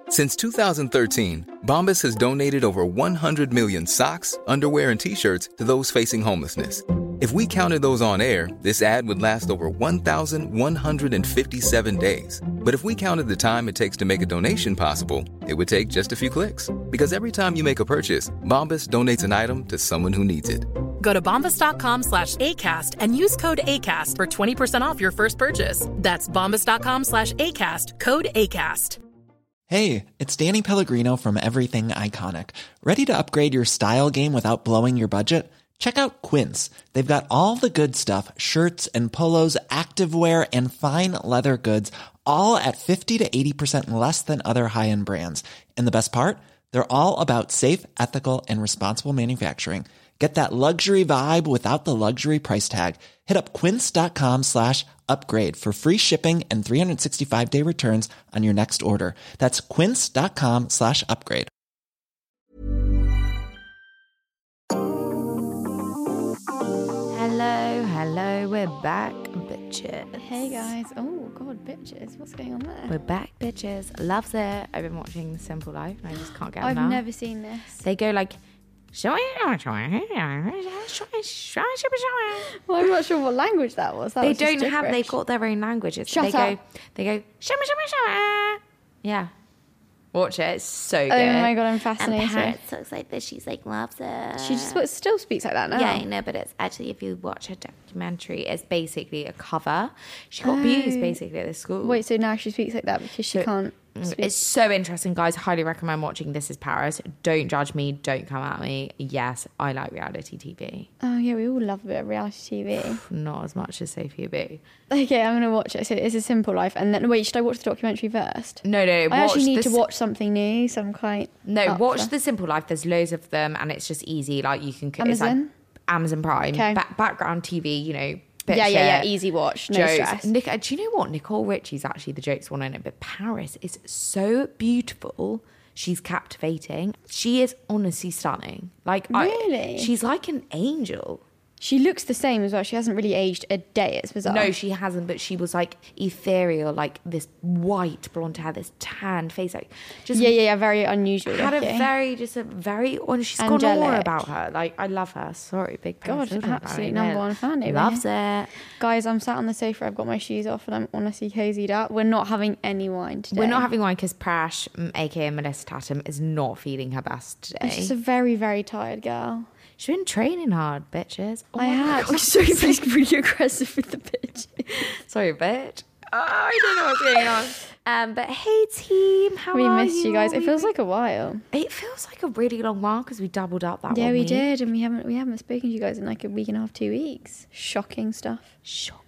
Since 2013, Bombas has donated over 100 million socks, underwear, and T-shirts to those facing homelessness. If we counted those on air, this ad would last over 1,157 days. But if we counted the time it takes to make a donation possible, it would take just a few clicks. Because every time you make a purchase, Bombas donates an item to someone who needs it. Go to bombas.com/ACAST and use code ACAST for 20% off your first purchase. That's bombas.com/ACAST, code ACAST. Hey, it's Danny Pellegrino from Everything Iconic. Ready to upgrade your style game without blowing your budget? Check out Quince. They've got all the good stuff, shirts and polos, activewear, and fine leather goods, all at 50 to 80% less than other high-end brands. And the best part? They're all about safe, ethical, and responsible manufacturing. Get that luxury vibe without the luxury price tag. Hit up quince.com/upgrade for free shipping and 365-day returns on your next order. That's quince.com/upgrade. Hello, we're back, bitches. Hey guys. Oh god, bitches. What's going on there? We're back, bitches. Loves it. I've been watching Simple Life and I just can't get enough. I've never seen this. They go like, Well, I'm not sure what language that was. That they was just don't have, gibberish. they've got their own languages. Shut up. They go, yeah. Watch it, it's so good. Oh my god, I'm fascinated. And Parrot talks like this, she's like, loves it. She just still speaks like that now. Yeah, I know, but it's actually, if you watch her documentary, it's basically a cover. She got abused basically at this school. Wait, so now she speaks like that because she can't speak. It's so interesting, guys. Highly recommend watching This Is Paris. Don't judge me. Don't come at me. Yes, I like reality TV. Oh yeah, we all love a bit of reality TV. Not as much as Sophia B. Okay, I'm gonna watch it. So it's A Simple Life, and then wait, should I watch the documentary first? No. I actually need to watch something new, so I'm quite watch The Simple Life. There's loads of them, and it's just easy. Like you can Amazon? It's like Amazon Prime. Okay. Background TV. You know. Yeah, easy watch, no jokes. stress. Do you know what? Nicole Richie's actually the jokes one in it, but Paris is so beautiful. She's captivating. She is honestly stunning. Like, really? She's like an angel. She looks the same as well. She hasn't really aged a day. It's bizarre. No, she hasn't, but she was like ethereal, like this white blonde hair, this tanned face, like just yeah, very unusual. had looking. she's got an Angelic. aura about her. Like, I love her. Sorry, big God, Paris Hilton absolute fan. number one fan over Loves here. it. Guys, I'm sat on the sofa. I've got my shoes off and I'm honestly cozied up. We're not having any wine today. We're not having wine because Prash, aka Melissa Tatum, is not feeling her best today. She's just a very, very tired girl. She's been training hard, bitches. I have. Sorry, please, really aggressive with the bitch. Sorry, bitch. I don't know what's going on. But hey, team, how are you? We missed you guys. It feels like a while. It feels like a really long while because we doubled up that one Yeah, we week. did, and we haven't spoken to you guys in like a week and a half, 2 weeks. Shocking stuff. Shocking.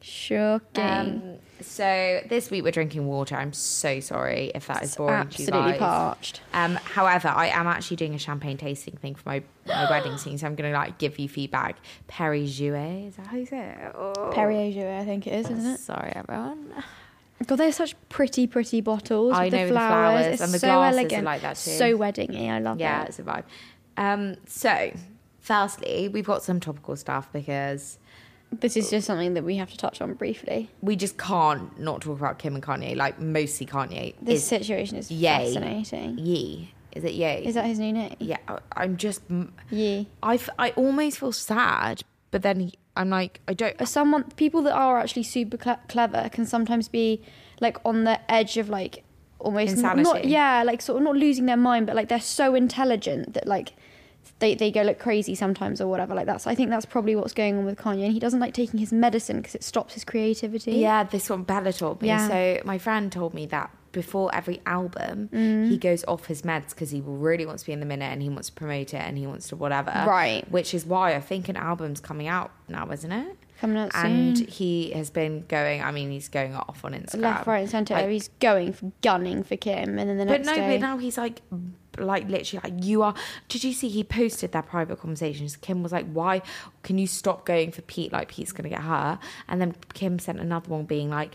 So So this week we're drinking water. I'm so sorry if that is boring to you guys. absolutely parched. However, I am actually doing a champagne tasting thing for my wedding scene, so I'm going to like give you feedback. Perrier-Jouet, is that how you say it? Oh. Perrier-Jouet, I think it is, isn't it? Sorry, everyone. God, they're such pretty bottles. I with know, the with the flowers. flowers It's and the so glasses are elegant. like that too. So weddingy. I love Yeah, it. it's a vibe. So, firstly, we've got some topical stuff because This is just something that we have to touch on briefly. we just can't not talk about Kim and Kanye. Like, mostly Kanye. This situation is Yay. fascinating. Yee. Is it Yay? Is that his new name? Yeah, I'm just... Yee. I almost feel sad, but then I'm like, I don't... People that are actually super clever can sometimes be like on the edge of like almost Insanity. like sort of not losing their mind, but like they're so intelligent that like they go like crazy sometimes or whatever like that. So I think that's probably what's going on with Kanye, and he doesn't like taking his medicine because it stops his creativity. Yeah, this one Bella told me. Yeah. So my friend told me that before every album, he goes off his meds because he really wants to be in the minute and he wants to promote it and he wants to whatever. Right. Which is why I think an album's coming out now, isn't it? Coming out And soon. he has been he's going off on Instagram. Left, right and centre. Like, He's gunning for Kim, and then the but next day... But now he's like literally like, you are... Did you see he posted their private conversations? Kim was like, why can you stop going for Pete? Like, Pete's going to get her. And then Kim sent another one being like,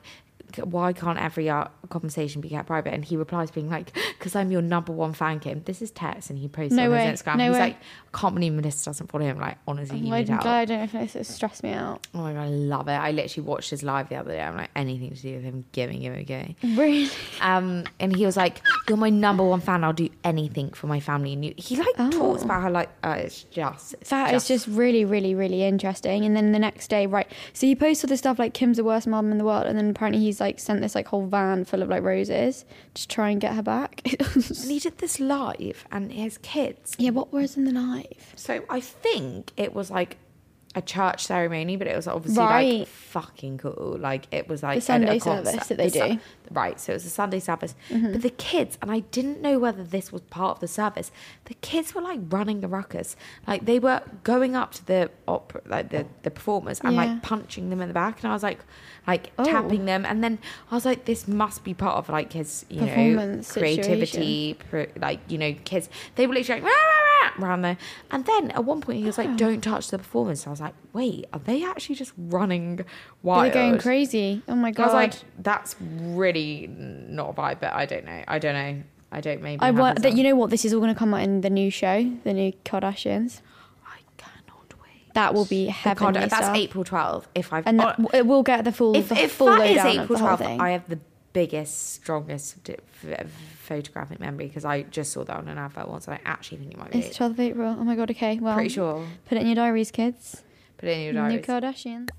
why can't every conversation be kept private? And he replies being like, because I'm your number one fan, Kim. This is text, and he posts on his Instagram. He's like, I can't believe Melissa doesn't follow him. Like, honestly, you need help. I don't know if it stressed me out. Oh my God, I love it. I literally watched his live the other day. I'm like, anything to do with him, giving him a go. Really? And he was like, you're my number one fan. I'll do anything for my family. And he like talks about how like, it's just really, really, really interesting. And then the next day, right, so he posts all this stuff like Kim's the worst mum in the world, and then apparently he's like sent this like whole van full of like roses to try and get her back. And he did this live, and his kids. Yeah, what was in the live? So I think it was like a church ceremony, but it was obviously Right. like fucking cool. Like it was like The Sunday a concert. service that they do. Right, so it was a Sunday service. But the kids, and I didn't know whether this was part of the service, the kids were like running a ruckus. Like they were going up to the opera, like the performers, and like punching them in the back. And I was like tapping them. And then I was like, this must be part of like his, you know, Performance creativity, like, you know, kids. They were literally like, rah, rah, rah, around there. And then at one point he was like, don't touch the performance. So I was like, wait, are they actually just running wild? They're going crazy. Oh my God. I was like, that's really not a vibe, but I don't know. I don't maybe. You know what? This is all going to come out in the new show, the new Kardashians. I cannot wait. That will be heavenly stuff. That's April 12th. It will get the full if full that is lowdown April of the whole 12th, thing. I have the biggest, strongest photographic memory because I just saw that on an advert once, and I actually think it might be. It's 12th of April. Oh my God. Okay. Well, Pretty sure. Put it in your diaries, kids. Put it in your diaries. New Kardashians.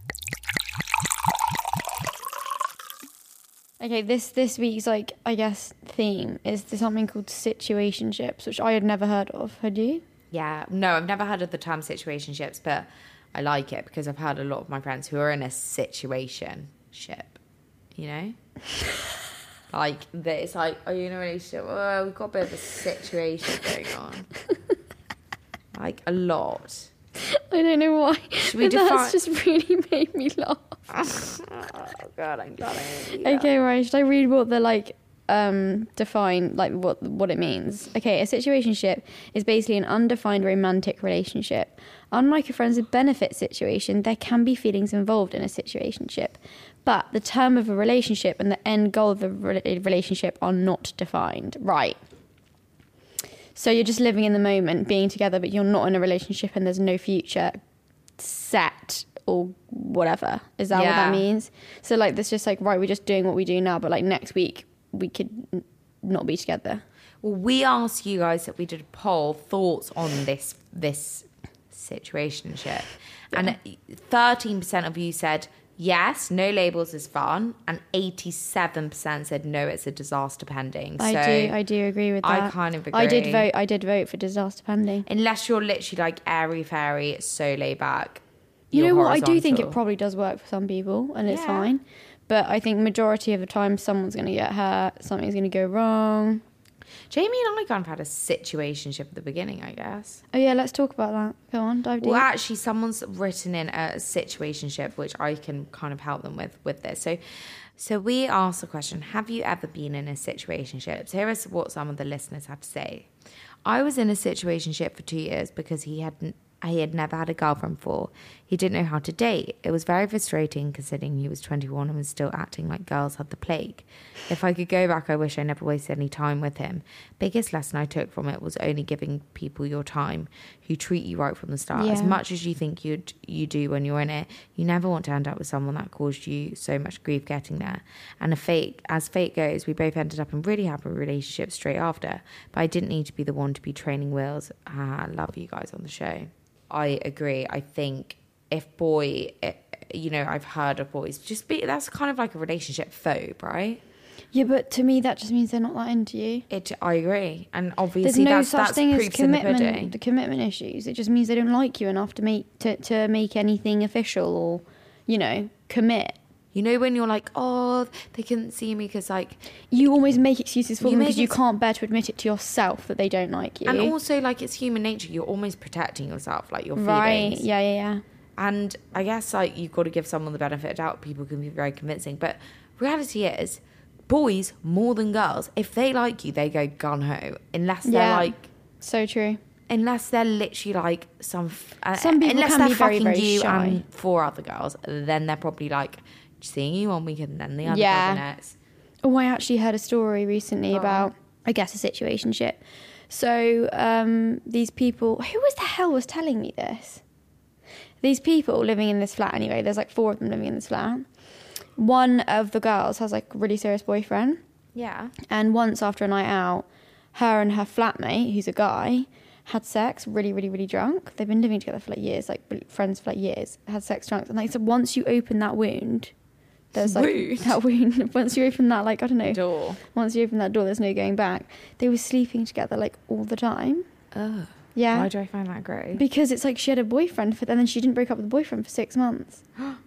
Okay, this week's like, I guess, theme is something called situationships, which I had never heard of. Had you? Yeah, no, I've never heard of the term situationships, but I like it because I've heard a lot of my friends who are in a situationship, you know? Like, it's like, are you in a relationship? Oh, we've got a bit of a situation going on. Like, a lot. I don't know why. We That's just really made me laugh. Oh, God, I'm glad I didn't do Okay, right. Should I read what the define like what it means? Okay, a situationship is basically an undefined romantic relationship. Unlike a friends with benefit situation, there can be feelings involved in a situationship, but the term of a relationship and the end goal of the relationship are not defined. Right. So you're just living in the moment, being together, but you're not in a relationship and there's no future set or whatever. Is that what that means? So like, that's just like, right, we're just doing what we do now, but like next week we could not be together. Well, we asked you guys that we did a poll, thoughts on this situationship. And 13% of you said, yes, no labels is fun, and 87% said no, it's a disaster pending. I do agree with that. I kind of agree. I did vote for disaster pending. Unless you're literally like airy fairy, so laid back. You know what? I horizontal. do think it probably does work for some people, and it's fine. But I think majority of the time, someone's going to get hurt, something's going to go wrong. Jamie and I kind of had a situationship at the beginning, I guess. Oh yeah, let's talk about that. Go on, dive deep. Well, actually, someone's written in a situationship, which I can kind of help them with this. So we asked the question, have you ever been in a situationship? So here is what some of the listeners had to say. I was in a situationship for 2 years because he had never had a girlfriend before. He didn't know how to date. It was very frustrating considering he was 21 and was still acting like girls had the plague. If I could go back, I wish I never wasted any time with him. Biggest lesson I took from it was only giving people your time who treat you right from the start. Yeah. As much as you think you do when you're in it, you never want to end up with someone that caused you so much grief getting there. And as fate goes, we both ended up in really happy relationships straight after. But I didn't need to be the one to be training wheels. I love you guys on the show. I agree. I think I've heard of boys that's kind of like a relationship phobe, right? Yeah, but to me that just means they're not that into you. I agree, and obviously there's no that's such thing as proofs in the pudding. commitment. The commitment issues. It just means they don't like you enough to make anything official or, commit. You know when you're like, oh, they couldn't see me because like... You always make excuses for them because you can't bear to admit it to yourself that they don't like you. And also, like, it's human nature. You're almost protecting yourself, like, your feelings. Right, yeah. And I guess, like, you've got to give someone the benefit of doubt. People can be very convincing. But reality is, boys, more than girls, if they like you, they go gun-ho. Unless they're, like... So true. Unless they're literally, like, some people unless can they're be very, fucking very you shy. and 4 other girls, then they're probably, like... seeing you one week and then the other Yeah. the next. Oh, I actually heard a story recently about, I guess, a situationship. So these people, who was the hell was telling me this? These people living in this flat anyway, there's like 4 of them living in this flat. One of the girls has like a really serious boyfriend. Yeah. And once after a night out, her and her flatmate, who's a guy, had sex really, really, really drunk. They've been living together for like years, like friends for like years, had sex drunk. And like, so once you open that wound, there's like that wound. Once you open that, like, I don't know. Door. Once you open that door, there's no going back. They were sleeping together like all the time. Oh. Yeah. Why do I find that gross? Because it's like she had a boyfriend and then she didn't break up with the boyfriend for 6 months.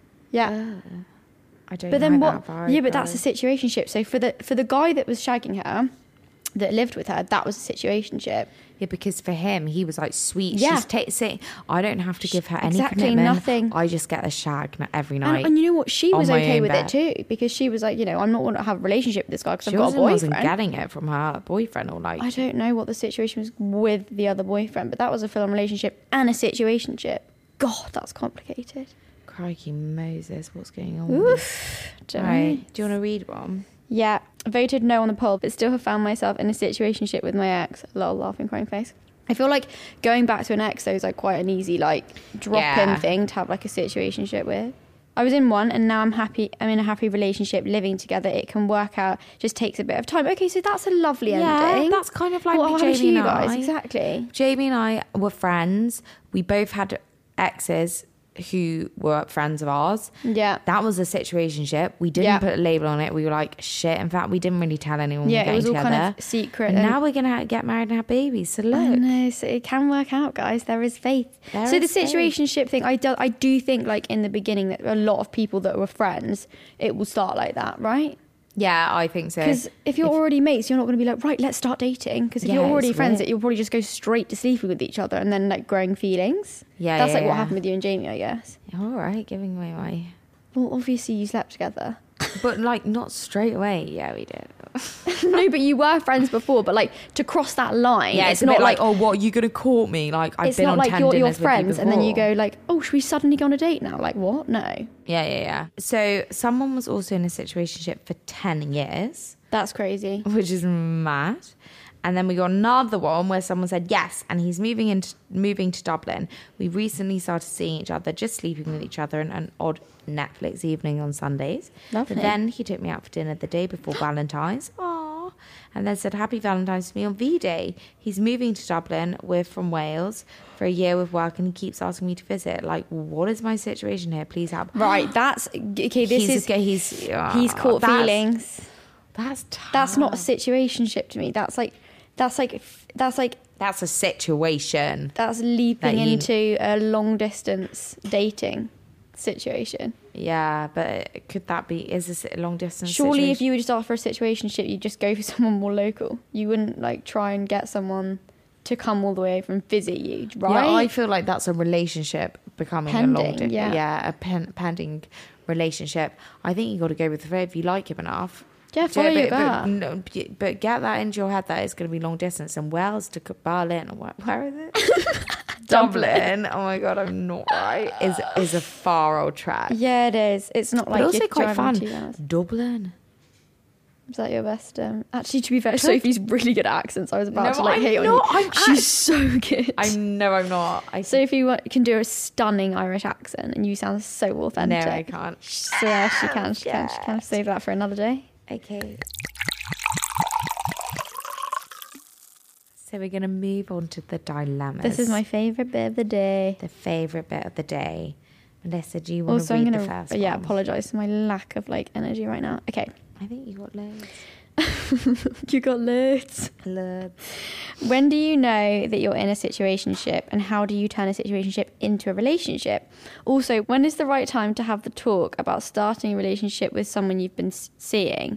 Yeah. I don't But then know what? that vibe, Yeah, but that's a situationship. So for the guy that was shagging her, that lived with her, that was a situationship. Yeah, because for him, he was like, sweet. Yeah. She's saying, I don't have to give her any Exactly, commitment. nothing. I just get a shag every night. And you know what? She on was my okay own with bed. it too, because she was like, you know, I'm not going to have a relationship with this guy because She I've got a wasn't boyfriend. getting it from her boyfriend or like. I don't know what the situation was with the other boyfriend, but that was a full-on relationship and a situationship. God, that's complicated. Crikey Moses, what's going on? Oof. Right. Do you want to read one? Yeah, voted no on the poll, but still have found myself in a situationship with my ex. Lol, laughing, crying face. I feel like going back to an ex, though, is like quite an easy like drop-in thing to have like a situationship with. I was in one, and now I'm happy. I'm in a happy relationship, living together. It can work out. Just takes a bit of time. Okay, so that's a lovely ending. That's kind of like what happened to Jamie you and guys? I. Exactly. Jamie and I were friends. We both had exes who were friends of ours. Yeah. That was a situationship. We didn't put a label on it. We were like, shit. In fact, we didn't really tell anyone we were Yeah, it getting was all together. kind of secret. And now we're going to get married and have babies. So look. I know, so it can work out, guys. There is faith. There So the is faith. situationship thing, I do think like in the beginning that a lot of people that were friends, it will start like that, right? Yeah, I think so. Because if you're already mates, you're not going to be like, right, let's start dating. Because if Yeah, you're already it's friends, weird. you'll probably just go straight to sleeping with each other and then like growing feelings. Yeah, That's yeah, like what yeah. happened with you and Jamie, I guess. All right, giving away my... Well, obviously you slept together. But like not straight away. Yeah, we did. No, but you were friends before. But like to cross that line, Yeah, it's a not bit like, oh, what, you gonna court me? Like I've it's been not on like tenderness you're with you friends and then you before. go like, oh, should we suddenly go on a date now? Like what? No, Yeah. So someone was also in a situationship for 10 years, that's crazy. which is mad. And then we got another one where someone said yes, and he's moving to Dublin. We recently started seeing each other, just sleeping with each other, in an odd Netflix evening on Sundays. Lovely. But then he took me out for dinner the day before Valentine's. Aww. And then said happy Valentine's to me on V-Day. He's moving to Dublin. We're from Wales for a year with work, and he keeps asking me to visit. Like, what is my situation here? Please help. Right, that's okay. He's caught feelings. That's tough. That's not a situationship to me. That's That's a situation. that's leaping That you- into a long distance dating situation. Yeah, but could that be? Is this a long distance? Surely, if situation? you were just after a situationship, you'd just go for someone more local. You wouldn't like try and get someone to come all the way from visit you, right? Yeah, I feel like that's a relationship becoming a long Pending, yeah. pending relationship. I think you got to go with the flow if you like him enough. Yeah, follow your gut. But get that into your head that it's going to be long distance, and Wales to Berlin. Where is it? Dublin. Oh my god, I'm not right. Is a far old track. Yeah, it is. It's not But like also you're quite driving fun. 2 hours. Dublin. Is that your best? Actually, to be fair, Sophie's really good at accents. I was about No, to like I'm hate on not. you. I'm She's so good. I'm not. Sophie can do a stunning Irish accent, and you sound so authentic. No, I can't. So yeah, she can. She can. Save that for another day. Okay. So we're going to move on to the dilemmas. This is my favourite bit of the day. The favourite bit of the day. Melissa, do you want Also, to I'm read gonna the first yeah one? apologise for my lack of like energy right now. Okay, I think you got loads. you got loads. Loads. When do you know that you're in a situationship, and how do you turn a situationship into a relationship? Also, when is the right time to have the talk about starting a relationship with someone you've been seeing?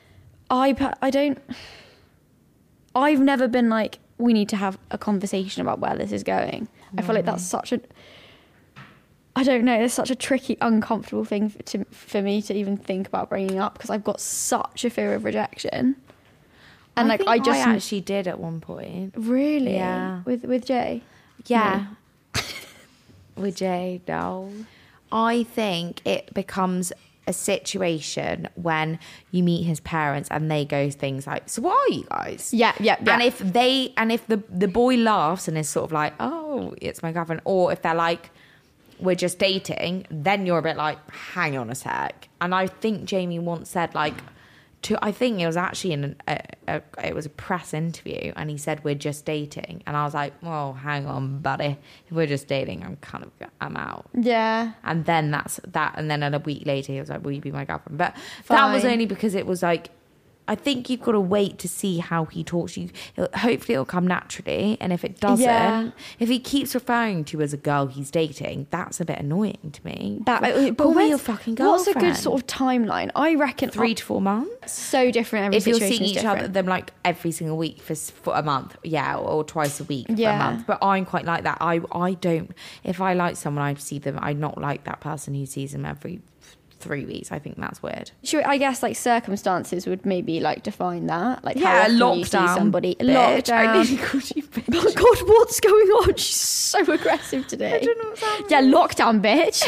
I've never been like, we need to have a conversation about where this is going. I feel like that's such a, I don't know, it's such a tricky, uncomfortable thing for me to even think about bringing up, because I've got such a fear of rejection. And I like, think I actually did at one point. Really? Yeah. With Jay? Yeah. With Jay, no. I think it becomes a situation when you meet his parents and they go things like, so what are you guys? Yeah. And if the boy laughs and is sort of like, oh, it's my girlfriend, or if they're like, we're just dating, then you're a bit like, hang on a sec. And I think Jamie once said like, I think it was actually it was a press interview, and he said, we're just dating. And I was like, well, hang on, buddy. If we're just dating, I'm out. Yeah. And then and then a week later he was like, will you be my girlfriend? But that was only because it was like, I think you've got to wait to see how he talks to you. Hopefully it'll come naturally. And if it doesn't, if he keeps referring to you as a girl he's dating, that's a bit annoying to me. Call me your fucking girlfriend. What's a good sort of timeline? I reckon 3 to 4 months. So different. Every if you're situation seeing is each different. other, them like every single week for a month, or twice a week for a Yeah. month. But I'm quite like that. I don't. If I like someone, I see them. I'm not like that person who sees them every 3 weeks. I think that's weird. Sure, I guess like circumstances would maybe like define that. Like Yeah, how often lockdown, you see somebody. bitch. I Lockdown. nearly called you bitch. Oh God, what's going on? She's so aggressive today. I don't know what's happening. Yeah, lockdown, bitch.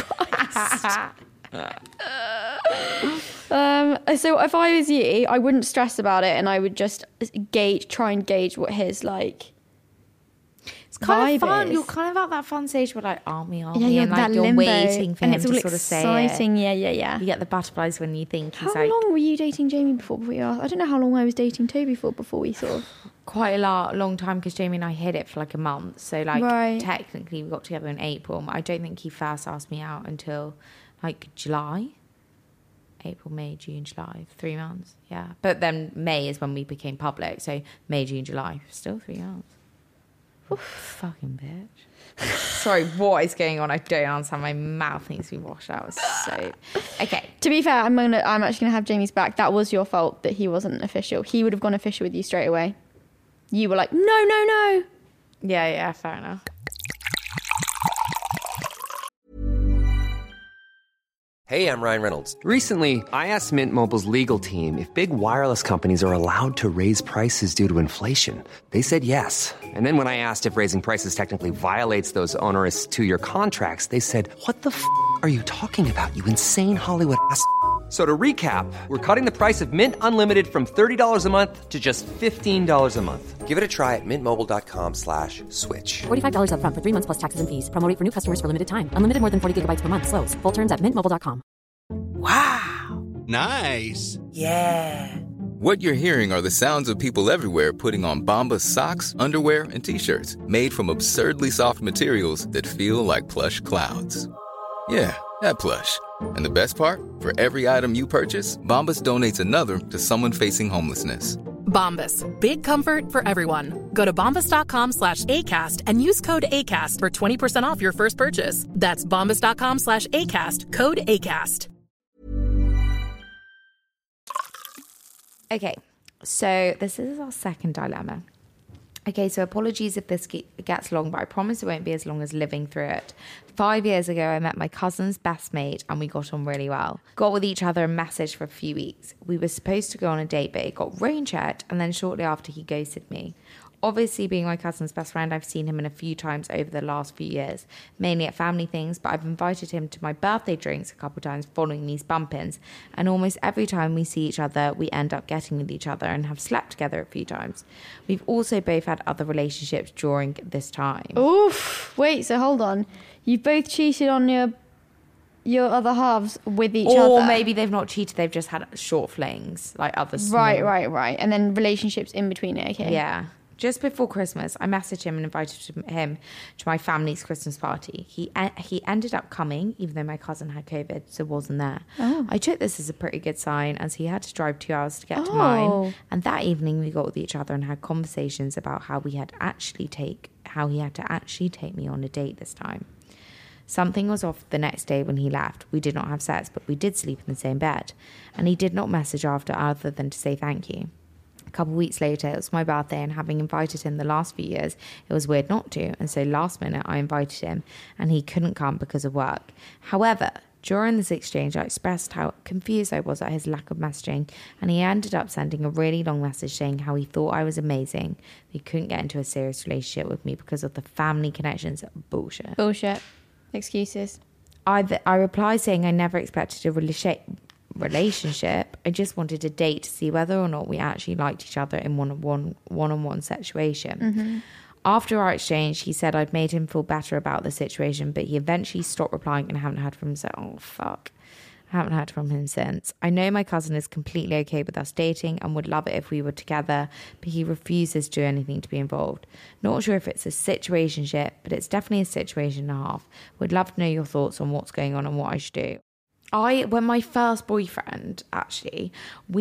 Christ. So if I was you, I wouldn't stress about it, and I would just try and gauge what his like. It's kind of vibe fun. is. You're kind of at that fun stage where like, aren't we? Yeah, And you're like that you're limbo, waiting for and him it's to all sort of say exciting. it. Yeah. You get the butterflies when you think he's How like long were you dating Jamie before we asked? I don't know how long I was dating Toby for before we sort of. quite a long time, because Jamie and I hid it for like a month. So like Right. technically we got together in April. I don't think he first asked me out until like July. April, May, June, July, 3 months. Yeah. But then May is when we became public. So May, June, July, still 3 months. Fucking bitch. Sorry, what is going on? I don't understand. My mouth needs to be washed out. So okay. To be fair, I'm actually gonna have Jamie's back. That was your fault that he wasn't official. He would have gone official with you straight away. You were like, no. Yeah, fair enough. Hey, I'm Ryan Reynolds. Recently, I asked Mint Mobile's legal team if big wireless companies are allowed to raise prices due to inflation. They said yes. And then when I asked if raising prices technically violates those onerous 2-year contracts, they said, what the f*** are you talking about, you insane Hollywood ass f- So to recap, we're cutting the price of Mint Unlimited from $30 a month to just $15 a month. Give it a try at mintmobile.com/switch. $45 up front for 3 months plus taxes and fees. Promo rate for new customers for limited time. Unlimited more than 40 gigabytes per month. Slows full terms at mintmobile.com. Wow. Nice. Yeah. What you're hearing are the sounds of people everywhere putting on Bombas socks, underwear, and T-shirts made from absurdly soft materials that feel like plush clouds. Yeah, that plush. And the best part? For every item you purchase, Bombas donates another to someone facing homelessness. Bombas. Big comfort for everyone. Go to bombas.com/ACAST and use code ACAST for 20% off your first purchase. That's bombas.com/ACAST. Code ACAST. Okay, so this is our second dilemma. Okay, so apologies if this gets long, but I promise it won't be as long as living through it. 5 years ago, I met my cousin's best mate and we got on really well. Got with each other and messaged for a few weeks. We were supposed to go on a date, but it got rain checked, and then shortly after he ghosted me. Obviously, being my cousin's best friend, I've seen him in a few times over the last few years, mainly at family things, but I've invited him to my birthday drinks a couple times following these bump-ins, and almost every time we see each other, we end up getting with each other and have slept together a few times. We've also both had other relationships during this time. Oof. Wait, so hold on. You've both cheated on your other halves with each other. Or maybe they've not cheated, they've just had short flings, like other small. Right. And then relationships in between it, okay. Yeah. Just before Christmas, I messaged him and invited him to my family's Christmas party. He ended up coming, even though my cousin had COVID, so wasn't there. Oh. I took this as a pretty good sign, as he had to drive 2 hours to get to mine. And that evening, we got with each other and had conversations about how he had to actually take me on a date this time. Something was off the next day when he left. We did not have sex, but we did sleep in the same bed. And he did not message after other than to say thank you. A couple of weeks later, it was my birthday, and having invited him the last few years, it was weird not to. And so last minute, I invited him, and he couldn't come because of work. However, during this exchange, I expressed how confused I was at his lack of messaging, and he ended up sending a really long message saying how he thought I was amazing. He couldn't get into a serious relationship with me because of the family connections. Bullshit. Excuses. I replied saying I never expected a relationship. I just wanted a date to see whether or not we actually liked each other in one-on-one situation. After our exchange, he said I'd made him feel better about the situation, but he eventually stopped replying and I haven't heard from him. So, oh, fuck. I haven't heard from him since. I know my cousin is completely okay with us dating and would love it if we were together, but he refuses to do anything to be involved. Not sure if it's a situationship, but it's definitely a situation and a half. Would love to know your thoughts on what's going on and what I should do. When my first boyfriend, actually,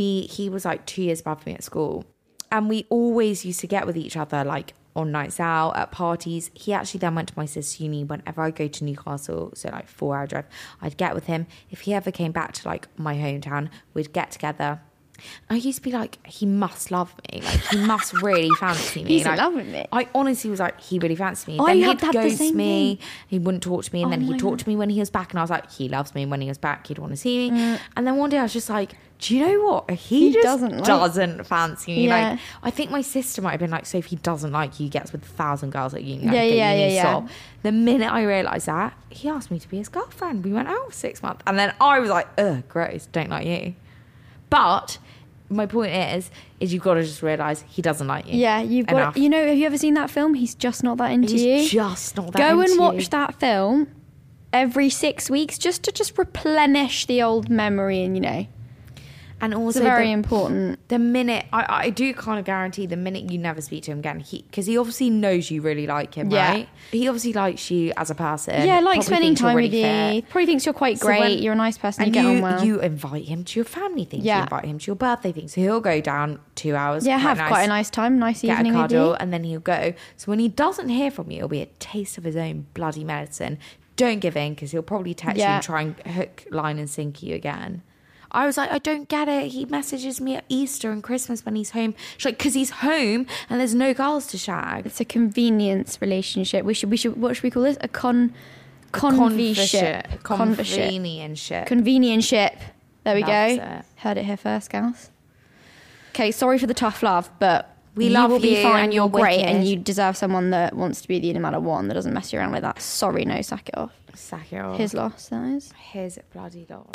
he was like 2 years above me at school, and we always used to get with each other, like on nights out, at parties. He actually then went to my sister's uni. Whenever I go to Newcastle, so like 4-hour drive, I'd get with him. If he ever came back to like my hometown, we'd get together. I used to be like, he must love me. Like, he must really fancy me. He's like, in love with me. I honestly was like, he really fancied me. I Then had he'd the ghost same me. thing. He wouldn't talk to me. And then he'd talk to me when he was back. And I was like, he loves me. When he was back, he'd want to see me. And then one day I was just like, do you know what? He just doesn't fancy me. Yeah. Like, I think my sister might have been like, so if he doesn't like you, he gets with 1,000 girls at uni. Yeah. The minute I realised that, he asked me to be his girlfriend. We went out for 6 months. And then I was like, ugh, gross, don't like you. But my point is you've got to just realise he doesn't like you. Yeah, you've got. You know, have you ever seen that film? He's just not that into you. He's just not that Go into and you. watch that film every 6 weeks just to replenish the old memory, and you know. And also it's very important. The minute, I do kind of guarantee the minute you never speak to him again, because he obviously knows you really like him, right? He obviously likes you as a person. Yeah, likes spending time really with you. fit. Probably thinks you're quite great. You're a nice person. You get on well. You invite him to your family things. You invite him to your birthday things. So he'll go down 2 hours. Yeah, have quite a nice time, nice evening get a cuddle, with you. and then he'll go. So when he doesn't hear from you, it'll be a taste of his own bloody medicine. Don't give in, because he'll probably text you and try and hook, line and sinker you again. I was like, I don't get it. He messages me at Easter and Christmas when he's home. She's like, because he's home and there's no girls to shag. It's a convenience relationship. We should. What should we call this? A convenience-ship. Convenience-ship. There we go. Heard it here first, gals. Okay, sorry for the tough love, but we love you will be fine. and You're great, wicked. and you deserve someone that wants to be the no matter one, that doesn't mess you around with that. Sorry, no, sack it off. Sack it off. His loss, that is. His bloody loss.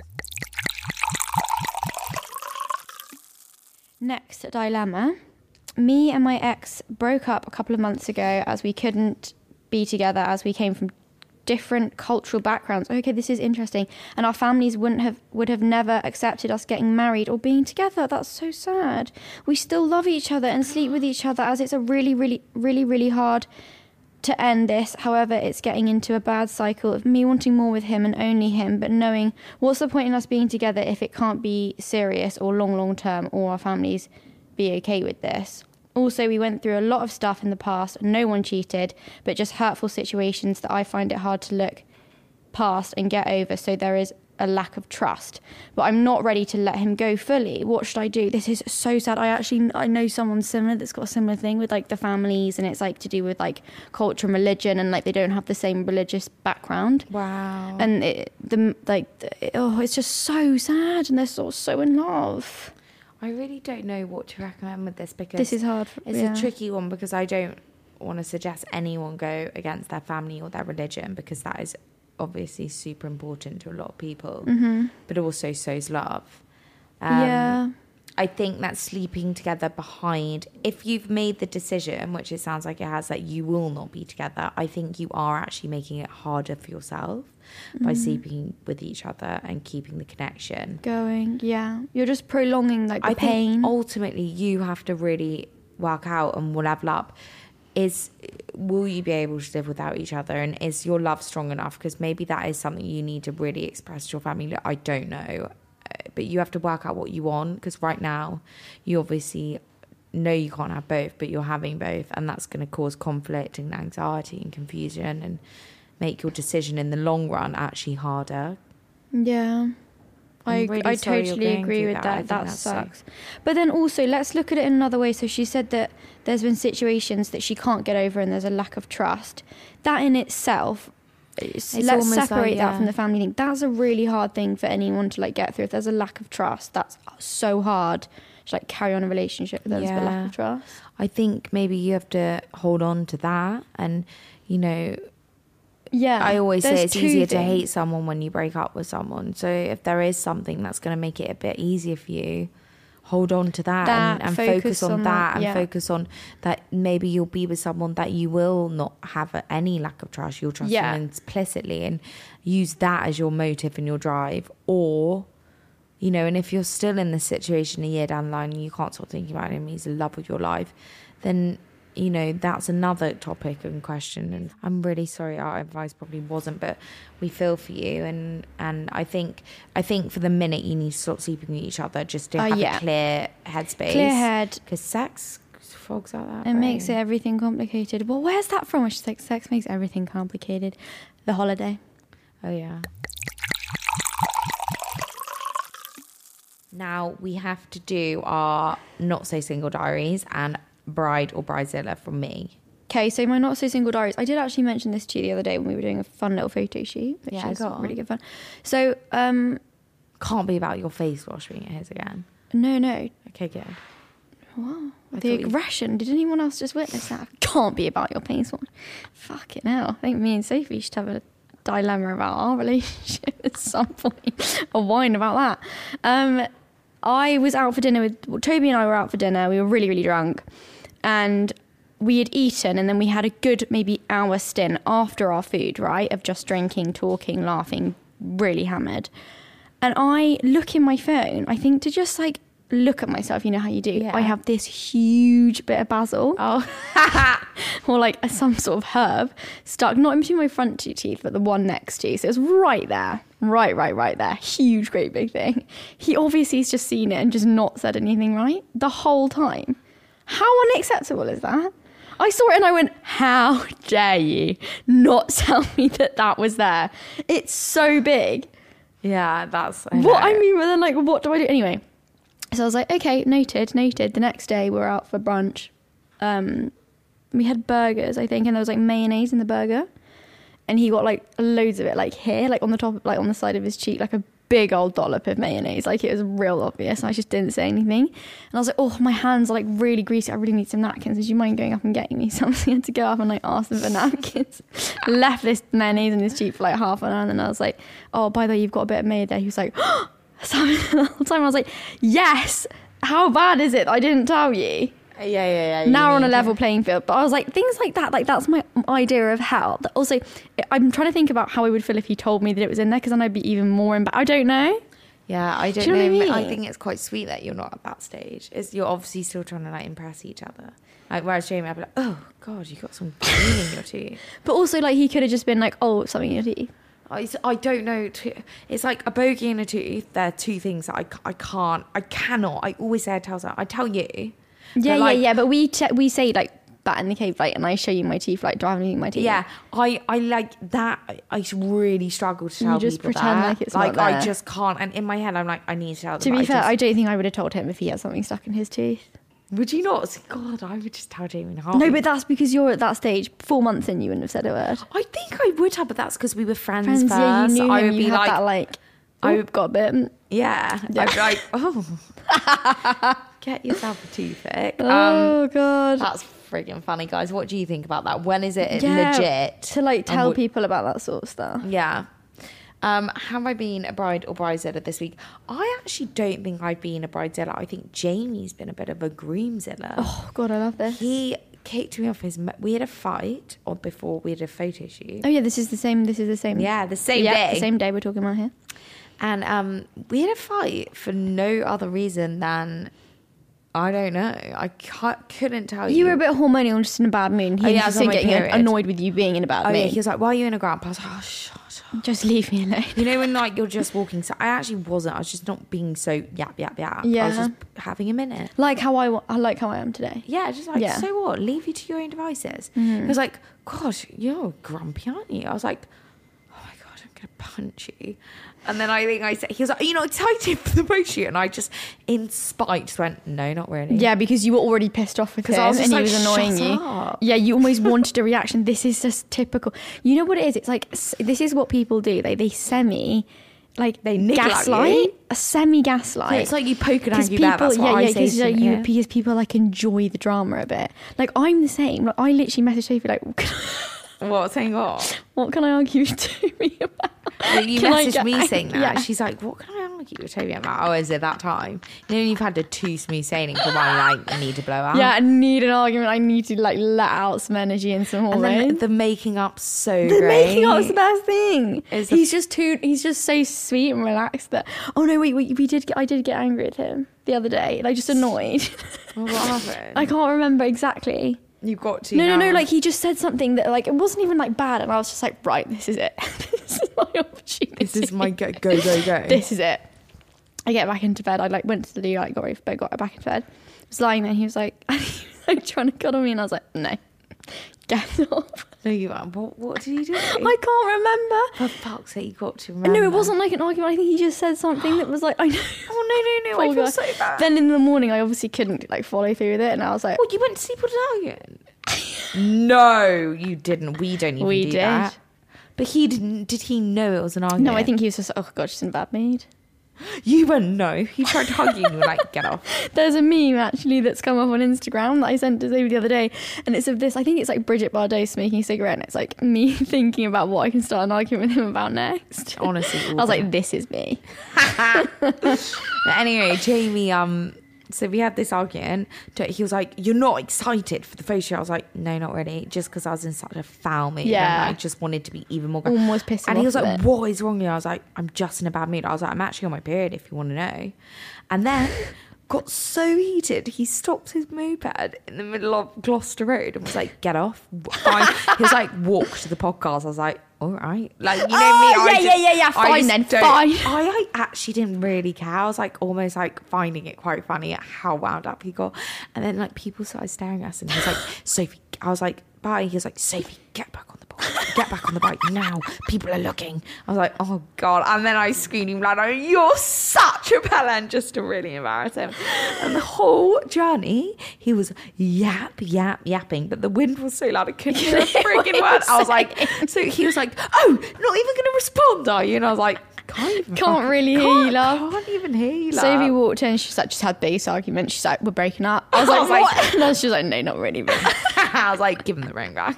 Next dilemma. Me and my ex broke up a couple of months ago as we couldn't be together as we came from different cultural backgrounds. Okay, this is interesting. And our families would have never accepted us getting married or being together. That's so sad. We still love each other and sleep with each other, as it's a really, really, really, really hard to end this. However, it's getting into a bad cycle of me wanting more with him and only him, but knowing what's the point in us being together if it can't be serious or long term, or our families be okay with this. Also, we went through a lot of stuff in the past. No one cheated, but just hurtful situations that I find it hard to look past and get over. So there is a lack of trust, but I'm not ready to let him go fully. What should I do? This is so sad. I know someone similar that's got a similar thing with like the families, and it's like to do with like culture and religion, and like they don't have the same religious background. Wow. And it's just so sad, and they're so in love. I really don't know what to recommend with this, because this is hard. It's a tricky one, because I don't want to suggest anyone go against their family or their religion, because that is obviously super important to a lot of people, but also so's love. I think that sleeping together behind, if you've made the decision, which it sounds like it has, that you will not be together, I think you are actually making it harder for yourself by sleeping with each other and keeping the connection going. You're just prolonging the pain. Think ultimately you have to really work out and level up. Will you be able to live without each other, and is your love strong enough? Because maybe that is something you need to really express to your family. Look, I don't know, but you have to work out what you want, because right now you obviously know you can't have both, but you're having both, and that's going to cause conflict and anxiety and confusion and make your decision in the long run actually harder. I totally agree with that. That sucks. But then also, let's look at it in another way. So she said that there's been situations that she can't get over and there's a lack of trust. That in itself, let's separate that from the family thing. That's a really hard thing for anyone to like get through. If there's a lack of trust, that's so hard to like carry on a relationship with there's a lack of trust. I think maybe you have to hold on to that, and you know, I always say there's it's two easier to things. hate someone when you break up with someone. So if there is something that's going to make it a bit easier for you, hold on to that and focus on that, and focus on that. Maybe you'll be with someone that you will not have any lack of trust. You'll trust them implicitly and use that as your motive and your drive. Or, you know, and if you're still in this situation a year down the line and you can't stop thinking about him, he's the love of your life, then, you know, that's another topic and question. And I'm really sorry our advice probably wasn't, but we feel for you. And I think for the minute you need to stop sleeping with each other just to have a clear headspace. Clear head. Because sex fogs out that It brain. makes everything complicated. Well, where's that from? She's like, sex makes everything complicated. The Holiday. Oh, yeah. Now we have to do our Not So Single Diaries and Bride or Bridezilla from me. Okay, so my Not So Single Diaries. I did actually mention this to you the other day when we were doing a fun little photo shoot, which is really good fun. So, can't be about your face wash being his again. No. Okay, good. Wow. The aggression. Did anyone else just witness that? Can't be about your face wash. Fucking hell. I think me and Sophie should have a dilemma about our relationship at some point. A whine about that. I was out for dinner with Toby and I were out for dinner. We were really, really drunk. And we had eaten, and then we had a good maybe hour stint after our food, right? Of just drinking, talking, laughing, really hammered. And I look in my phone, I think, to just like look at myself, you know how you do. Yeah. I have this huge bit of basil. Oh. Or like some sort of herb stuck, not in between my front two teeth, but the one next to. So it was right there. Right there. Huge, great big thing. He obviously has just seen it and just not said anything right the whole time. How unacceptable is that? I saw it and I went, how dare you not tell me that was there? It's so big. Yeah, that's... What I mean, but then like, what do I do? Anyway, so I was like, okay, noted. The next day we were out for brunch. We had burgers, I think, and there was like mayonnaise in the burger. And he got like loads of it, like here, like on the top, like on the side of his cheek, like a big old dollop of mayonnaise. Like it was real obvious. And I just didn't say anything. And I was like, oh, my hands are like really greasy. I really need some napkins. Would you mind going up and getting me something? I had to go up and like ask them for napkins. Left this mayonnaise in his cheek for like half an hour. And then I was like, oh, by the way, you've got a bit of mayo there. He was like, oh, something the whole time. I was like, yes. How bad is it that I didn't tell you? Yeah. Now we're on a level playing field. But I was like, things like that, like that's my idea of hell. Also, I'm trying to think about how I would feel if he told me that it was in there, because then I'd be even more embarrassed. I don't know. Yeah, I don't Do you know what I mean? I think it's quite sweet that you're not at that stage. You're obviously still trying to like impress each other. Like, whereas Jamie, I'd be like, oh God, you got some green in your teeth. But also, like, he could have just been like, oh, something in your teeth. I don't know. It's like a bogey and a tooth. They're two things that I cannot. I always say I tell you. Yeah. But we say like that in the cave, like, and I show you my teeth, like, do I have anything in my teeth? Yeah, I like that. I really struggle to tell you just people pretend that. like it's like not there. I just can't. And in my head, I'm like, I need to tell them. To be fair, I don't think I would have told him if he had something stuck in his teeth. Would you not? God, I would just tell Jamie in a heart. No, but that's because you're at that stage. 4 months in, you wouldn't have said a word. I think I would have, but that's because we were friends first. Yeah, you knew I him, would you be had like, that, like, I've got a bit. Yeah. I'd be like, oh, get yourself a toothpick. Oh, God. That's friggin' funny, guys. What do you think about that? When is it legit? To, like, tell people about that sort of stuff. Yeah. Have I been a bride or bridezilla this week? I actually don't think I've been a bridezilla. I think Jamie's been a bit of a groomzilla. Oh, God, I love this. He kicked me off we had a fight, or before we had a photo shoot. Oh, yeah, this is the same. Yeah, the same day. The same day we're talking about here. And we had a fight for no other reason than, I don't know. I couldn't tell you. You were a bit hormonal, just in a bad mood. He was just getting period. annoyed with you being in a bad mood. Yeah, he was like, why are you in a grump? I was like, oh, shut up. Just leave me alone. You know when like you're just walking, so I actually wasn't. I was just not being so yap. Yeah. I was just having a minute. Like how I am today. Yeah, just like, so what? Leave you to your own devices. Mm-hmm. He was like, God, you're grumpy, aren't you? I was like, oh my God, I'm going to punch you. And then I think I said, he was like, are you not excited for the photo shoot? And I just, in spite, just went, no, not really. Yeah, because you were already pissed off with him I was and like, he was annoying you. Up. Yeah, you almost wanted a reaction. This is just typical. You know what it is? It's like, this is what people do. They gaslight, a semi-gaslight. So it's like you poke and argue about, that's what I say to you. Because people like enjoy the drama a bit. Like I'm the same. Like I literally messaged Sophie like, What? Saying what? What can I argue with Toby about? Well, you Can I messaged get- me saying that. Yeah. She's like, what can I argue with Toby about? Oh, is it that time? You know, you've had the 2 smooth sailing for one, like, need to blow out. Yeah, I need an argument. I need to like let out some energy and some And hormones. then the making up so The great. making up's the best thing. Is He's just so sweet and relaxed that. Oh no, wait, I did get angry at him the other day. Like just annoyed. Well, what happened? I can't remember exactly. You've got to No, now. like he just said something that like it wasn't even like bad, and I was just like, right, this is it. This is my opportunity. This is my go. This is it. I get back into bed. I like went to the loo, like got ready for bed, got back into bed. I was lying there, and he was like trying to cuddle me, and I was like, no, get off. No, you are. What did he do? I can't remember. For fuck's sake, you got to remember. No, it wasn't like an argument. I think he just said something that was like, I know. Oh, no. I Poor feel guy. so bad. Then in the morning, I obviously couldn't like follow through with it, and I was like, Oh, you went to sleep with an argument? No, you didn't. We don't even We do did. that. But he didn't. Did he know it was an argument? no, I think he was just, oh god, she's in a bad mood. You went, no. He tried to hug you and you were like, get off. There's a meme actually that's come up on Instagram that I sent to Zoe the other day, and it's of this. I think it's like Bridget Bardot smoking a cigarette, and it's like me thinking about what I can start an argument with him about next. Honestly. I was like, this is me. Anyway, Jamie, so we had this argument. He was like, you're not excited for the photo shoot. I was like, no, not really. Just because I was in such a foul mood. Yeah. And I just wanted to be even more. Almost pissing And he off was with like, it. what is wrong with you? I was like, I'm just in a bad mood. I was like, I'm actually on my period if you want to know. And then got so heated, he stopped his moped in the middle of Gloucester Road and was like, get off. Fine. He was like, walk to the podcast. I was like, all right. Like, you know Oh, me. yeah, fine then, fine. I actually didn't really care. I was like almost like finding it quite funny at how wound up he got. And then like people started staring at us and he was like, Sophie, I was like, bye. He was like, Sophie, get back on the bike. Get back on the bike now. People are looking. I was like, oh God. And then I screamed him like, oh, you're such a bellend, just to really embarrass him. And the whole journey, he was yapping, but the wind was so loud I couldn't hear a freaking word. I was like, so he was like, oh, not even going to respond, are you? And I was like, Can't really hear you, love. Can't even hear you, love. Sophie walked in, she's like, just had base argument. She's like, we're breaking up. I was like, what? No, she was like, no, not really. I was like, give him the ring back.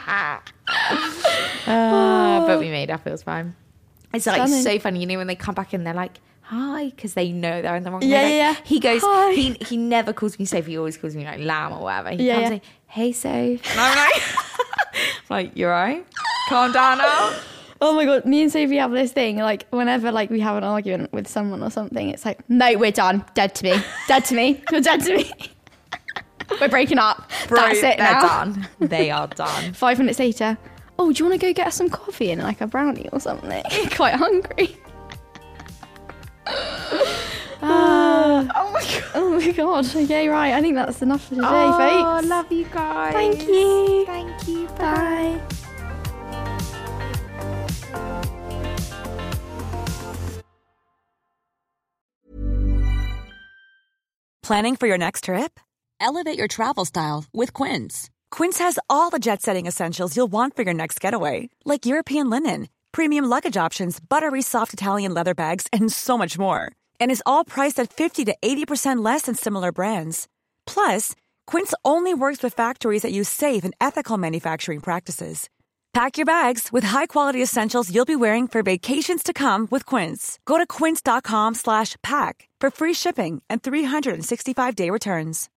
But we made up. It was fine. It's like Stunning. so funny, you know, when they come back and they're like, hi, because they know they're in the wrong. Yeah, like, yeah. He goes, Hi. he never calls me Sophie. He always calls me like Lamb or whatever. He Yeah, comes yeah. like, hey, Soph. And I'm like, you're right. Calm down now. Oh my god, me and Sophie have this thing, like whenever like we have an argument with someone or something, it's like, no, we're done. Dead to me. Dead to me. You're dead to me. We're breaking up. That's it They're now. done. They are done. 5 minutes later, oh, do you want to go get us some coffee and like a brownie or something? Quite hungry. Oh my God. Oh my god. Okay, right. I think that's enough for today, Oh, folks. love you guys. Thank you. Thank you. Bye. Planning for your next trip? Elevate your travel style with Quince. Quince has all the jet-setting essentials you'll want for your next getaway, like European linen, premium luggage options, buttery soft Italian leather bags, and so much more. And is all priced at 50 to 80% less than similar brands. Plus, Quince only works with factories that use safe and ethical manufacturing practices. Pack your bags with high-quality essentials you'll be wearing for vacations to come with Quince. Go to quince.com/pack for free shipping and 365-day returns.